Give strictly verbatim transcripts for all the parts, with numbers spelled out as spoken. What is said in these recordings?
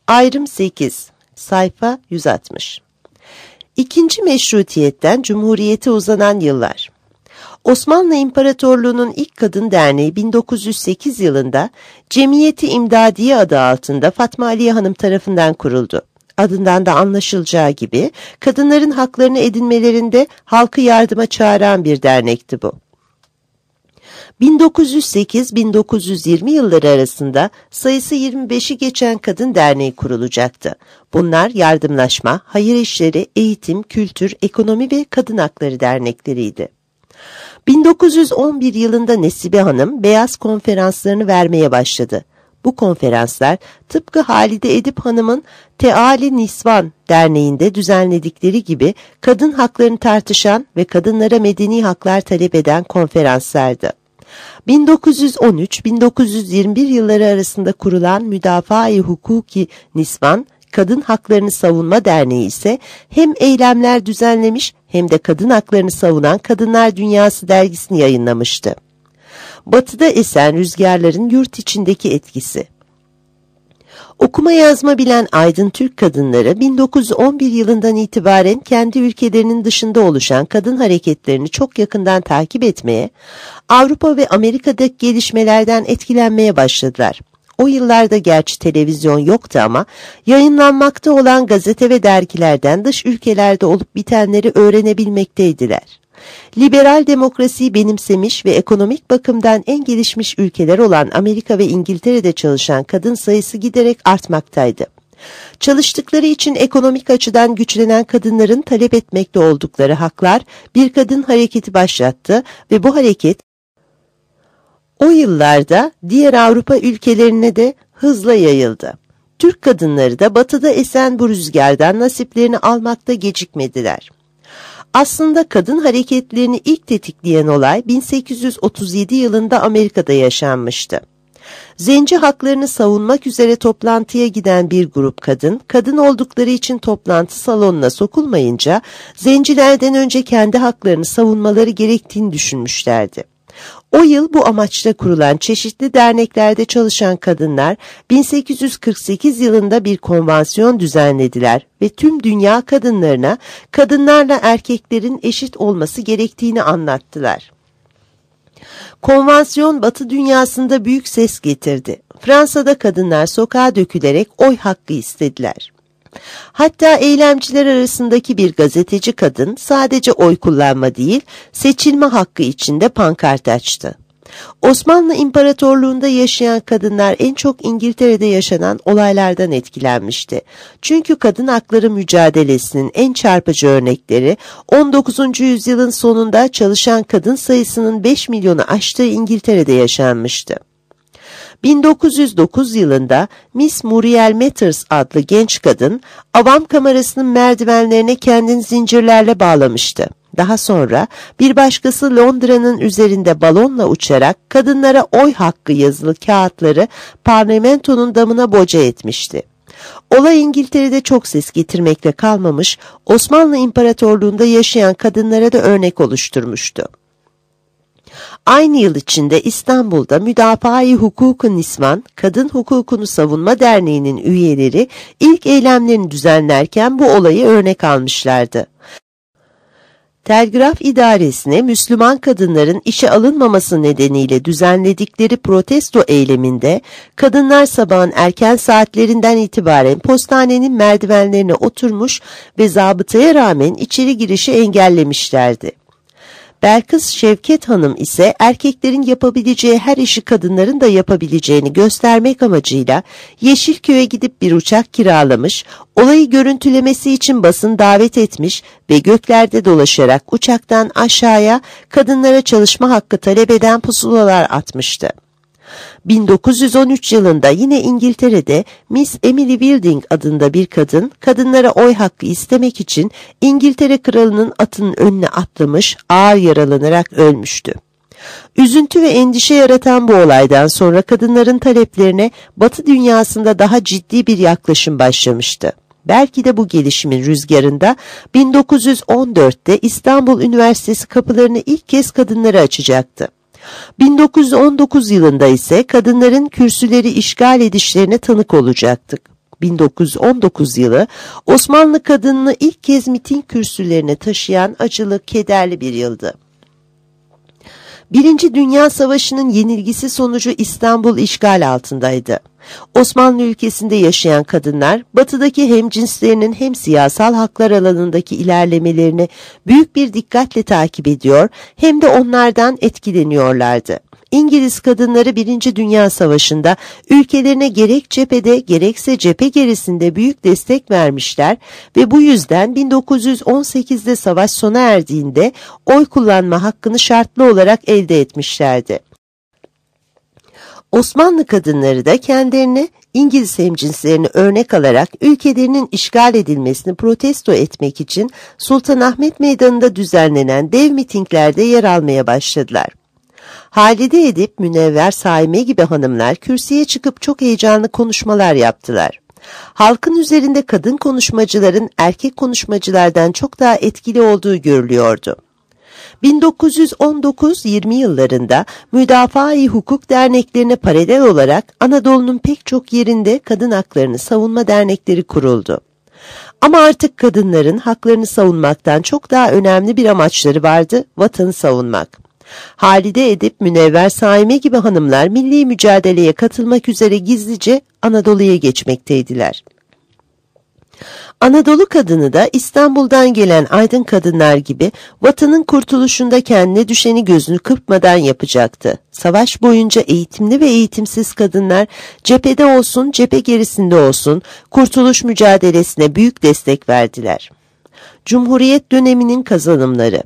Ayrım sekiz, sayfa yüz altmış. İkinci Meşrutiyet'ten Cumhuriyet'e uzanan yıllar. Osmanlı İmparatorluğu'nun ilk kadın derneği bin dokuz yüz sekiz yılında Cemiyeti İmdadiye adı altında Fatma Aliye Hanım tarafından kuruldu. Adından da anlaşılacağı gibi kadınların haklarını edinmelerinde halkı yardıma çağıran bir dernekti bu. bin dokuz yüz sekiz bin dokuz yüz yirmi yılları arasında sayısı yirmi beşi geçen kadın derneği kurulacaktı. Bunlar yardımlaşma, hayır işleri, eğitim, kültür, ekonomi ve kadın hakları dernekleriydi. bin dokuz yüz on bir yılında Nesibe Hanım beyaz konferanslarını vermeye başladı. Bu konferanslar tıpkı Halide Edip Hanım'ın Teali Nisvan Derneği'nde düzenledikleri gibi kadın haklarını tartışan ve kadınlara medeni haklar talep eden konferanslardı. bin dokuz yüz on üç bin dokuz yüz yirmi bir yılları arasında kurulan Müdafaa-i Hukuki Nisvan Kadın Haklarını Savunma Derneği ise hem eylemler düzenlemiş hem de kadın haklarını savunan Kadınlar Dünyası dergisini yayınlamıştı. Batı'da esen rüzgarların yurt içindeki etkisi. Okuma yazma bilen aydın Türk kadınları bin dokuz yüz on bir yılından itibaren kendi ülkelerinin dışında oluşan kadın hareketlerini çok yakından takip etmeye, Avrupa ve Amerika'daki gelişmelerden etkilenmeye başladılar. O yıllarda gerçi televizyon yoktu ama yayınlanmakta olan gazete ve dergilerden dış ülkelerde olup bitenleri öğrenebilmekteydiler. Liberal demokrasiyi benimsemiş ve ekonomik bakımdan en gelişmiş ülkeler olan Amerika ve İngiltere'de çalışan kadın sayısı giderek artmaktaydı. Çalıştıkları için ekonomik açıdan güçlenen kadınların talep etmekte oldukları haklar bir kadın hareketi başlattı ve bu hareket o yıllarda diğer Avrupa ülkelerine de hızla yayıldı. Türk kadınları da batıda esen bu rüzgardan nasiplerini almakta gecikmediler. Aslında kadın hareketlerini ilk tetikleyen olay bin sekiz yüz otuz yedi yılında Amerika'da yaşanmıştı. Zenci haklarını savunmak üzere toplantıya giden bir grup kadın, kadın oldukları için toplantı salonuna sokulmayınca zencilerden önce kendi haklarını savunmaları gerektiğini düşünmüşlerdi. O yıl bu amaçla kurulan çeşitli derneklerde çalışan kadınlar bin sekiz yüz kırk sekiz yılında bir konvansiyon düzenlediler ve tüm dünya kadınlarına kadınlarla erkeklerin eşit olması gerektiğini anlattılar. Konvansiyon Batı dünyasında büyük ses getirdi. Fransa'da kadınlar sokağa dökülerek oy hakkı istediler. Hatta eylemciler arasındaki bir gazeteci kadın sadece oy kullanma değil, seçilme hakkı için de pankart açtı. Osmanlı İmparatorluğu'nda yaşayan kadınlar en çok İngiltere'de yaşanan olaylardan etkilenmişti. Çünkü kadın hakları mücadelesinin en çarpıcı örnekleri on dokuzuncu yüzyılın sonunda çalışan kadın sayısının beş milyonu aştığı İngiltere'de yaşanmıştı. bin dokuz yüz dokuz yılında Miss Muriel Matters adlı genç kadın, avam kamerasının merdivenlerine kendini zincirlerle bağlamıştı. Daha sonra bir başkası Londra'nın üzerinde balonla uçarak kadınlara oy hakkı yazılı kağıtları parlamentonun damına boca etmişti. Olay İngiltere'de çok ses getirmekle kalmamış, Osmanlı İmparatorluğu'nda yaşayan kadınlara da örnek oluşturmuştu. Aynı yıl içinde İstanbul'da Müdafaa-i Hukuku Nisvan, Kadın Hukukunu Savunma Derneği'nin üyeleri ilk eylemlerini düzenlerken bu olayı örnek almışlardı. Telgraf İdaresi'ne Müslüman kadınların işe alınmaması nedeniyle düzenledikleri protesto eyleminde kadınlar sabahın erken saatlerinden itibaren postanenin merdivenlerine oturmuş ve zabıtaya rağmen içeri girişi engellemişlerdi. Belkıs Şevket Hanım ise erkeklerin yapabileceği her işi kadınların da yapabileceğini göstermek amacıyla Yeşilköy'e gidip bir uçak kiralamış, olayı görüntülemesi için basın davet etmiş ve göklerde dolaşarak uçaktan aşağıya kadınlara çalışma hakkı talep eden pusulalar atmıştı. bin dokuz yüz on üç yılında yine İngiltere'de Miss Emily Wilding adında bir kadın, kadınlara oy hakkı istemek için İngiltere kralının atının önüne atlamış, ağır yaralanarak ölmüştü. Üzüntü ve endişe yaratan bu olaydan sonra kadınların taleplerine Batı dünyasında daha ciddi bir yaklaşım başlamıştı. Belki de bu gelişimin rüzgarında bin dokuz yüz on dörtte İstanbul Üniversitesi kapılarını ilk kez kadınlara açacaktı. bin dokuz yüz on dokuz yılında ise kadınların kürsüleri işgal edişlerine tanık olacaktık. bin dokuz yüz on dokuz yılı Osmanlı kadınını ilk kez miting kürsülerine taşıyan acılı, kederli bir yıldı. Birinci Dünya Savaşı'nın yenilgisi sonucu İstanbul işgal altındaydı. Osmanlı ülkesinde yaşayan kadınlar, batıdaki hemcinslerinin hem siyasal haklar alanındaki ilerlemelerini büyük bir dikkatle takip ediyor, hem de onlardan etkileniyorlardı. İngiliz kadınları Birinci Dünya Savaşı'nda ülkelerine gerek cephede gerekse cephe gerisinde büyük destek vermişler ve bu yüzden bin dokuz yüz on sekizde savaş sona erdiğinde oy kullanma hakkını şartlı olarak elde etmişlerdi. Osmanlı kadınları da kendilerine İngiliz hemcinslerini örnek alarak ülkelerinin işgal edilmesini protesto etmek için Sultanahmet Meydanı'nda düzenlenen dev mitinglerde yer almaya başladılar. Halide Edip, Münevver Saime gibi hanımlar kürsüye çıkıp çok heyecanlı konuşmalar yaptılar. Halkın üzerinde kadın konuşmacıların erkek konuşmacılardan çok daha etkili olduğu görülüyordu. bin dokuz yüz on dokuz yirmi yıllarında Müdafaa-i Hukuk derneklerine paralel olarak Anadolu'nun pek çok yerinde kadın haklarını savunma dernekleri kuruldu. Ama artık kadınların haklarını savunmaktan çok daha önemli bir amaçları vardı: vatanı savunmak. Halide Edip, Münevver Saime gibi hanımlar milli mücadeleye katılmak üzere gizlice Anadolu'ya geçmekteydiler. Anadolu kadını da İstanbul'dan gelen aydın kadınlar gibi vatanın kurtuluşunda kendine düşeni gözünü kırpmadan yapacaktı. Savaş boyunca eğitimli ve eğitimsiz kadınlar cephede olsun, cephe gerisinde olsun kurtuluş mücadelesine büyük destek verdiler. Cumhuriyet döneminin kazanımları.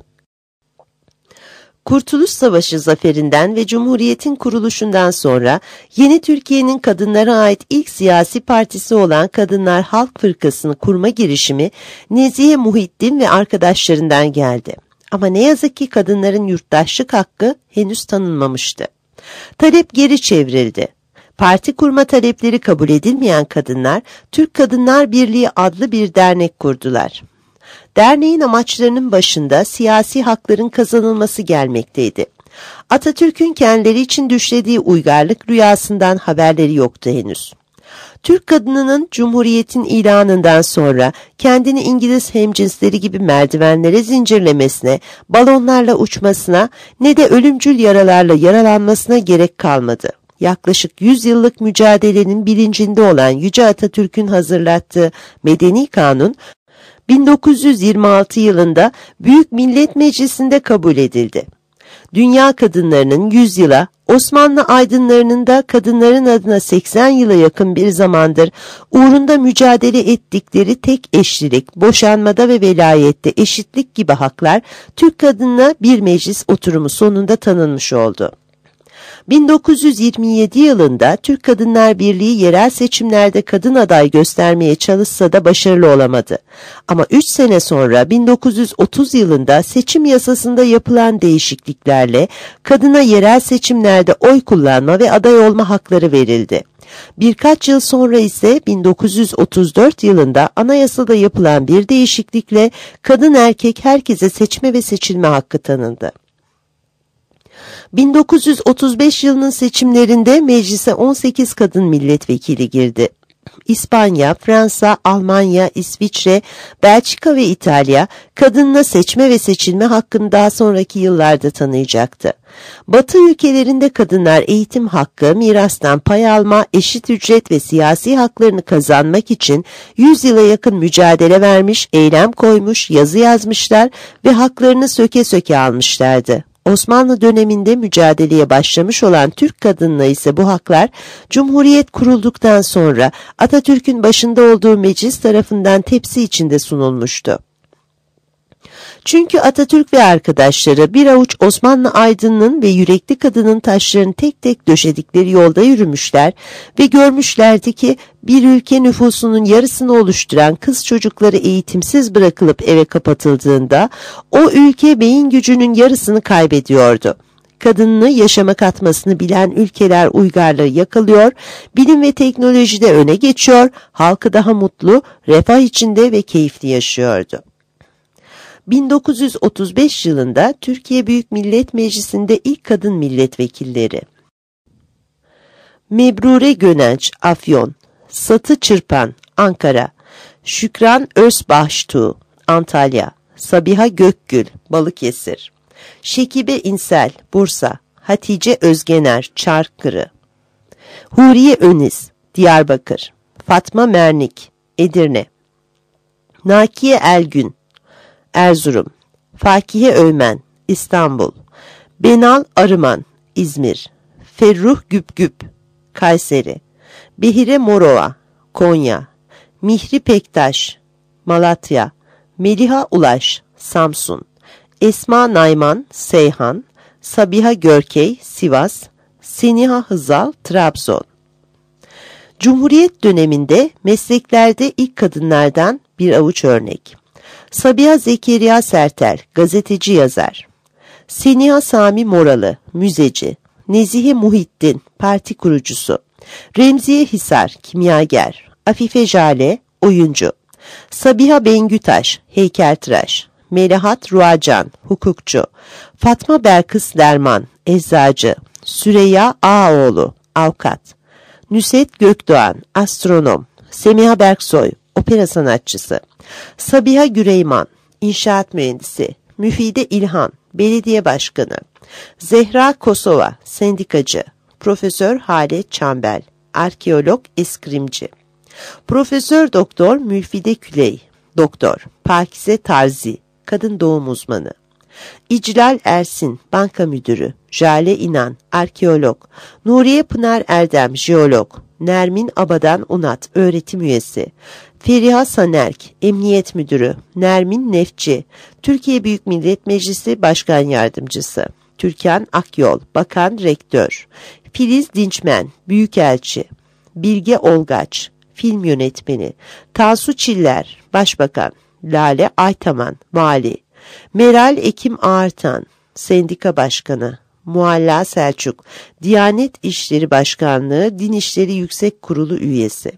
Kurtuluş Savaşı zaferinden ve Cumhuriyet'in kuruluşundan sonra yeni Türkiye'nin kadınlara ait ilk siyasi partisi olan Kadınlar Halk Fırkası'nı kurma girişimi Nezihe Muhittin ve arkadaşlarından geldi. Ama ne yazık ki kadınların yurttaşlık hakkı henüz tanınmamıştı. Talep geri çevrildi. Parti kurma talepleri kabul edilmeyen kadınlar Türk Kadınlar Birliği adlı bir dernek kurdular. Derneğin amaçlarının başında siyasi hakların kazanılması gelmekteydi. Atatürk'ün kendileri için düşlediği uygarlık rüyasından haberleri yoktu henüz. Türk kadınının Cumhuriyet'in ilanından sonra kendini İngiliz hemcinsleri gibi merdivenlere zincirlemesine, balonlarla uçmasına ne de ölümcül yaralarla yaralanmasına gerek kalmadı. Yaklaşık yüz yıllık mücadelenin bilincinde olan Yüce Atatürk'ün hazırlattığı Medeni Kanun, bin dokuz yüz yirmi altı yılında Büyük Millet Meclisi'nde kabul edildi. Dünya kadınlarının yüz yıla, Osmanlı aydınlarının da kadınların adına seksen yıla yakın bir zamandır uğrunda mücadele ettikleri tek eşlilik, boşanmada ve velayette eşitlik gibi haklar Türk kadınına bir meclis oturumu sonunda tanınmış oldu. bin dokuz yüz yirmi yedi yılında Türk Kadınlar Birliği yerel seçimlerde kadın aday göstermeye çalışsa da başarılı olamadı. Ama üç sene sonra bin dokuz yüz otuz yılında seçim yasasında yapılan değişikliklerle kadına yerel seçimlerde oy kullanma ve aday olma hakları verildi. Birkaç yıl sonra ise bin dokuz yüz otuz dört yılında anayasada yapılan bir değişiklikle kadın erkek herkese seçme ve seçilme hakkı tanındı. bin dokuz yüz otuz beş yılının seçimlerinde meclise on sekiz kadın milletvekili girdi. İspanya, Fransa, Almanya, İsviçre, Belçika ve İtalya kadınla seçme ve seçilme hakkını daha sonraki yıllarda tanıyacaktı. Batı ülkelerinde kadınlar eğitim hakkı, mirastan pay alma, eşit ücret ve siyasi haklarını kazanmak için yüz yıla yakın mücadele vermiş, eylem koymuş, yazı yazmışlar ve haklarını söke söke almışlardı. Osmanlı döneminde mücadeleye başlamış olan Türk kadınına ise bu haklar Cumhuriyet kurulduktan sonra Atatürk'ün başında olduğu meclis tarafından tepsi içinde sunulmuştu. Çünkü Atatürk ve arkadaşları bir avuç Osmanlı aydınının ve yürekli kadının taşlarını tek tek döşedikleri yolda yürümüşler ve görmüşlerdi ki bir ülke nüfusunun yarısını oluşturan kız çocukları eğitimsiz bırakılıp eve kapatıldığında o ülke beyin gücünün yarısını kaybediyordu. Kadınını yaşama katmasını bilen ülkeler uygarlığı yakalıyor, bilim ve teknolojide öne geçiyor, halkı daha mutlu, refah içinde ve keyifli yaşıyordu. bin dokuz yüz otuz beş yılında Türkiye Büyük Millet Meclisi'nde ilk kadın milletvekilleri: Mebrure Gönenç, Afyon; Satı Çırpan, Ankara. Şükran Özbaştu, Antalya. Sabiha Gökgül, Balıkesir. Şekibe İnsel, Bursa. Hatice Özgener, Çarkırı. Huriye Öniz, Diyarbakır. Fatma Mernik, Edirne. Nakiye Elgün, Erzurum. Fakihe Öymen, İstanbul. Benal Arıman, İzmir. Ferruh Güpgüp, Kayseri. Behire Morova, Konya. Mihri Pektaş, Malatya. Meliha Ulaş, Samsun. Esma Nayman, Seyhan. Sabiha Görkey, Sivas. Seniha Hızal, Trabzon. Cumhuriyet döneminde mesleklerde ilk kadınlardan bir avuç örnek. Sabiha Zekeriya Sertel, gazeteci yazar. Seniha Sami Moralı, müzeci. Nezihe Muhittin, parti kurucusu. Remziye Hisar, kimyager. Afife Jale, oyuncu. Sabiha Bengütaş, heykeltıraş. Melahat Ruacan, hukukçu. Fatma Belkıs Derman, eczacı. Süreyya Ağaoğlu, avukat. Nüset Gökdoğan, astronom. Semiha Berksoy, opera sanatçısı. Sabiha Güreyman, inşaat mühendisi. Müfide İlhan, belediye başkanı. Zehra Kosova, sendikacı. Profesör Hale Çambel, arkeolog, eskrimci. Profesör Doktor Mülfide Küley, doktor. Pakize Tarzi, kadın doğum uzmanı. İclal Ersin, banka müdürü. Jale İnan, arkeolog. Nuriye Pınar Erdem, jeolog. Nermin Abadan Unat, öğretim üyesi. Feriha Sanerk, emniyet müdürü. Nermin Nefçi, Türkiye Büyük Millet Meclisi Başkan Yardımcısı. Türkan Akyol, bakan, rektör. Filiz Dinçmen, büyükelçi. Bilge Olgaç, film yönetmeni. Tansu Çiller, başbakan. Lale Aytaman, vali. Meral Ekim Ağartan, sendika başkanı. Mualla Selçuk, Diyanet İşleri Başkanlığı Din İşleri Yüksek Kurulu üyesi.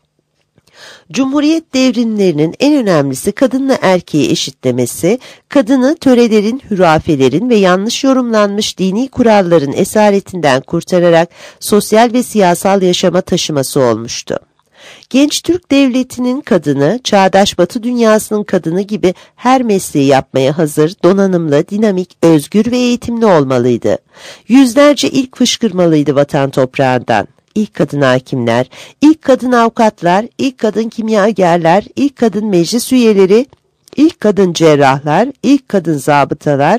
Cumhuriyet devrimlerinin en önemlisi kadınla erkeği eşitlemesi, kadını törelerin, hürafelerin ve yanlış yorumlanmış dini kuralların esaretinden kurtararak sosyal ve siyasal yaşama taşıması olmuştu. Genç Türk Devleti'nin kadını, çağdaş Batı dünyasının kadını gibi her mesleği yapmaya hazır, donanımlı, dinamik, özgür ve eğitimli olmalıydı. Yüzlerce ilk fışkırmalıydı vatan toprağından. İlk kadın hakimler, ilk kadın avukatlar, ilk kadın kimyagerler, ilk kadın meclis üyeleri, ilk kadın cerrahlar, ilk kadın zabıtalar,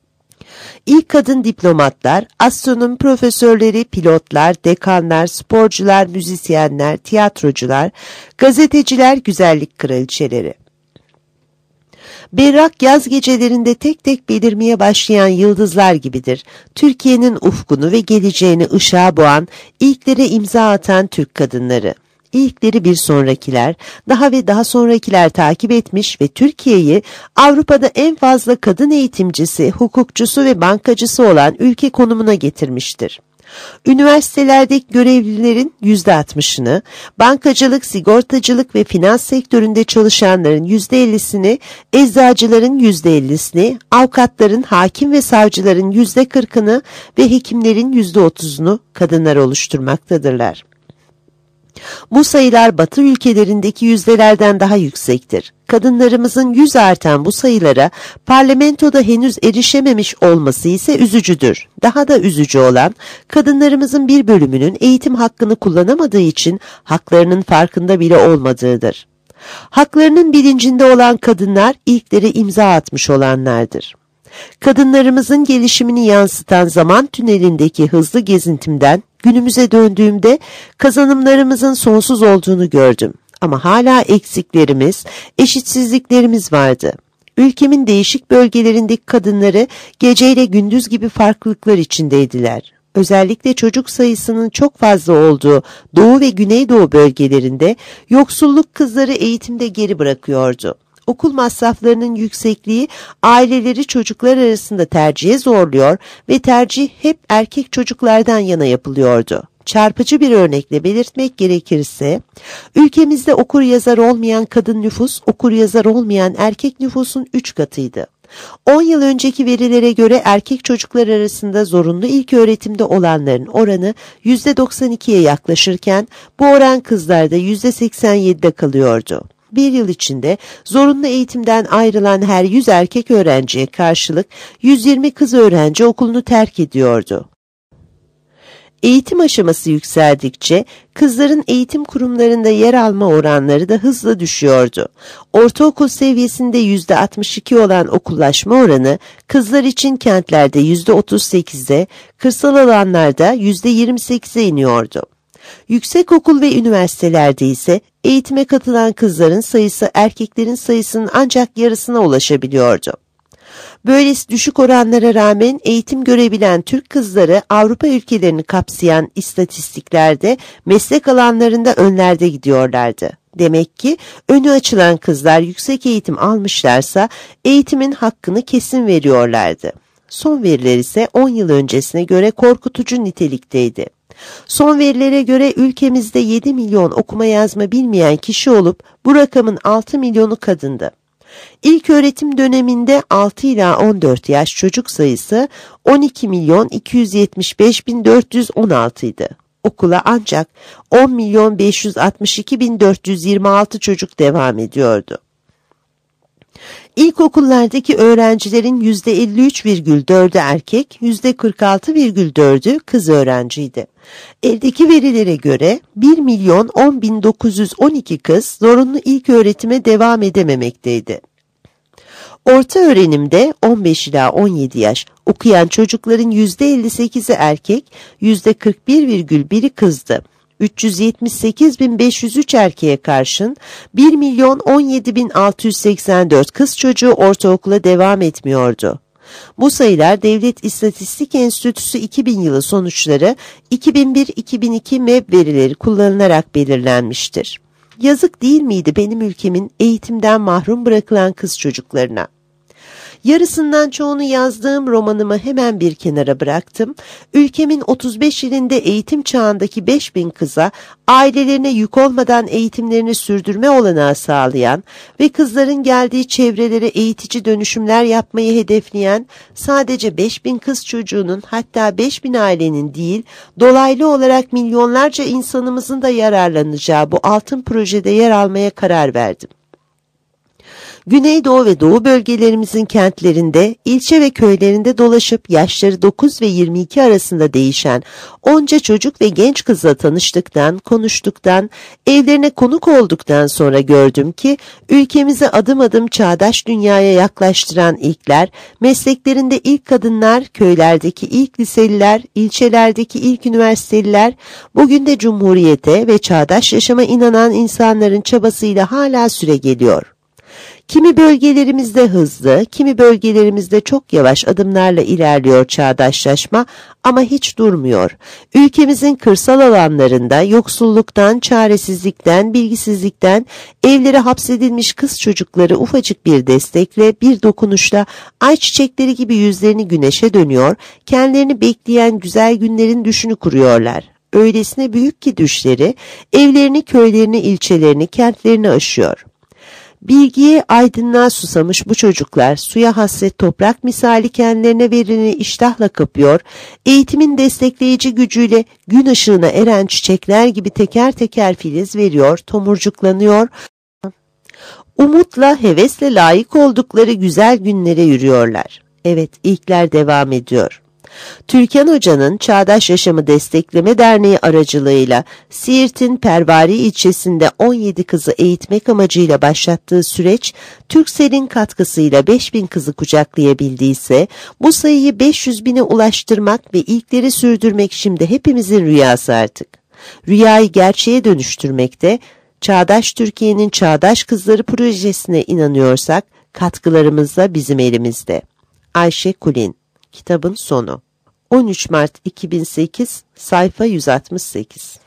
İlk kadın diplomatlar, astronomi profesörleri, pilotlar, dekanlar, sporcular, müzisyenler, tiyatrocular, gazeteciler, güzellik kraliçeleri. Berrak yaz gecelerinde tek tek belirmeye başlayan yıldızlar gibidir. Türkiye'nin ufkunu ve geleceğini ışığa boğan, ilklere imza atan Türk kadınları. İlkleri bir sonrakiler, daha ve daha sonrakiler takip etmiş ve Türkiye'yi Avrupa'da en fazla kadın eğitimcisi, hukukçusu ve bankacısı olan ülke konumuna getirmiştir. Üniversitelerdeki görevlilerin yüzde altmışını, bankacılık, sigortacılık ve finans sektöründe çalışanların yüzde ellisini, eczacıların yüzde ellisini, avukatların, hakim ve savcıların yüzde kırkını ve hekimlerin yüzde otuzunu kadınlar oluşturmaktadırlar. Bu sayılar Batı ülkelerindeki yüzdelerden daha yüksektir. Kadınlarımızın yüz artan bu sayılara parlamentoda henüz erişememiş olması ise üzücüdür. Daha da üzücü olan, kadınlarımızın bir bölümünün eğitim hakkını kullanamadığı için haklarının farkında bile olmadığıdır. Haklarının bilincinde olan kadınlar ilklere imza atmış olanlardır. Kadınlarımızın gelişimini yansıtan zaman tünelindeki hızlı gezintimden günümüze döndüğümde kazanımlarımızın sonsuz olduğunu gördüm. Ama hala eksiklerimiz, eşitsizliklerimiz vardı. Ülkemin değişik bölgelerindeki kadınları geceyle gündüz gibi farklılıklar içindeydiler. Özellikle çocuk sayısının çok fazla olduğu Doğu ve Güneydoğu bölgelerinde yoksulluk kızları eğitimde geri bırakıyordu. Okul masraflarının yüksekliği aileleri çocuklar arasında tercihe zorluyor ve tercih hep erkek çocuklardan yana yapılıyordu. Çarpıcı bir örnekle belirtmek gerekirse, ülkemizde okur yazar olmayan kadın nüfus, okur yazar olmayan erkek nüfusun üç katıydı. on yıl önceki verilere göre erkek çocuklar arasında zorunlu ilköğretimde olanların oranı yüzde doksan ikiye yaklaşırken bu oran kızlarda yüzde seksen yedide kalıyordu. Bir yıl içinde zorunlu eğitimden ayrılan her yüz erkek öğrenciye karşılık yüz yirmi kız öğrenci okulunu terk ediyordu. Eğitim aşaması yükseldikçe kızların eğitim kurumlarında yer alma oranları da hızla düşüyordu. Ortaokul seviyesinde yüzde altmış iki olan okullaşma oranı kızlar için kentlerde yüzde otuz sekize, kırsal alanlarda yüzde yirmi sekize iniyordu. Yüksekokul ve üniversitelerde ise eğitime katılan kızların sayısı erkeklerin sayısının ancak yarısına ulaşabiliyordu. Böylesi düşük oranlara rağmen eğitim görebilen Türk kızları Avrupa ülkelerini kapsayan istatistiklerde meslek alanlarında önlerde gidiyorlardı. Demek ki önü açılan kızlar yüksek eğitim almışlarsa eğitimin hakkını kesin veriyorlardı. Son veriler ise on yıl öncesine göre korkutucu nitelikteydi. Son verilere göre ülkemizde yedi milyon okuma yazma bilmeyen kişi olup bu rakamın altı milyonu kadındı. İlköğretim döneminde altı ila on dört yaş çocuk sayısı on iki milyon iki yüz yetmiş beş bin dört yüz on altı idi. Okula ancak on milyon beş yüz altmış iki bin dört yüz yirmi altı çocuk devam ediyordu. İlkokullardaki öğrencilerin yüzde elli üç virgül dördü erkek, yüzde kırk altı virgül dördü kız öğrenciydi. Eldeki verilere göre bir milyon on bin dokuz yüz on iki kız zorunlu ilköğretime devam edememekteydi. Orta öğrenimde on beş ila on yedi yaş okuyan çocukların yüzde elli sekizi erkek, yüzde kırk bir virgül biri kızdı. üç yüz yetmiş sekiz bin beş yüz üç erkeğe karşın bir milyon on yedi bin altı yüz seksen dört kız çocuğu ortaokula devam etmiyordu. Bu sayılar Devlet İstatistik Enstitüsü iki bin yılı sonuçları iki bin bir iki bin iki M E B verileri kullanılarak belirlenmiştir. Yazık değil miydi benim ülkemin eğitimden mahrum bırakılan kız çocuklarına? Yarısından çoğunu yazdığım romanımı hemen bir kenara bıraktım. Ülkemin otuz beş ilinde eğitim çağındaki beş bin kıza ailelerine yük olmadan eğitimlerini sürdürme olanağı sağlayan ve kızların geldiği çevrelere eğitici dönüşümler yapmayı hedefleyen sadece beş bin kız çocuğunun, hatta beş bin ailenin değil, dolaylı olarak milyonlarca insanımızın da yararlanacağı bu altın projede yer almaya karar verdim. Güneydoğu ve Doğu bölgelerimizin kentlerinde, ilçe ve köylerinde dolaşıp yaşları dokuz ve yirmi iki arasında değişen onca çocuk ve genç kızla tanıştıktan, konuştuktan, evlerine konuk olduktan sonra gördüm ki ülkemizi adım adım çağdaş dünyaya yaklaştıran ilkler, mesleklerinde ilk kadınlar, köylerdeki ilk liseliler, ilçelerdeki ilk üniversiteliler, bugün de Cumhuriyete ve çağdaş yaşama inanan insanların çabasıyla hala süre geliyor. Kimi bölgelerimizde hızlı, kimi bölgelerimizde çok yavaş adımlarla ilerliyor çağdaşlaşma ama hiç durmuyor. Ülkemizin kırsal alanlarında yoksulluktan, çaresizlikten, bilgisizlikten evlere hapsedilmiş kız çocukları ufacık bir destekle, bir dokunuşla ayçiçekleri gibi yüzlerini güneşe dönüyor, kendilerini bekleyen güzel günlerin düşünü kuruyorlar. Öylesine büyük ki düşleri, evlerini, köylerini, ilçelerini, kentlerini aşıyor. Bilgiye, aydınlığa susamış bu çocuklar suya hasret toprak misali kendilerine verini iştahla kapıyor, eğitimin destekleyici gücüyle gün ışığına eren çiçekler gibi teker teker filiz veriyor, tomurcuklanıyor, umutla, hevesle layık oldukları güzel günlere yürüyorlar. Evet, ilkler devam ediyor. Türkan Hoca'nın Çağdaş Yaşamı Destekleme Derneği aracılığıyla Siirt'in Pervari ilçesinde on yedi kızı eğitmek amacıyla başlattığı süreç, Turkcell'in katkısıyla beş bin kızı kucaklayabildiyse, bu sayıyı beş yüz bine ulaştırmak ve ilkleri sürdürmek şimdi hepimizin rüyası artık. Rüyayı gerçeğe dönüştürmekte, Çağdaş Türkiye'nin Çağdaş Kızları projesine inanıyorsak, katkılarımız da bizim elimizde. Ayşe Kulin. Kitabın sonu. on üç Mart iki bin sekiz, sayfa yüz altmış sekiz.